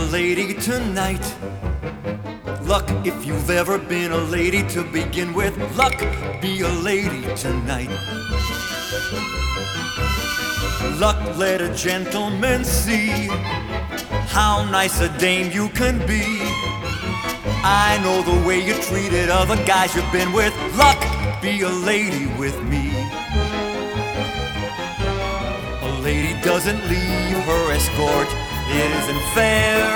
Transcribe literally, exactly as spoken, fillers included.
lady tonight. Luck, if you've ever been a lady to begin with. Luck, be a lady tonight. Luck, let a gentleman see how nice a dame you can be. I know the way you treated other guys you've been with. Luck, be a lady with me. A lady doesn't leave her escort. It isn't fair.